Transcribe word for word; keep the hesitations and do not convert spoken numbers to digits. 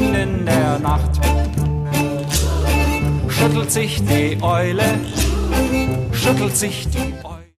mitten in der Nacht. Schüttelt sich die Eule, schüttelt sich die Eule.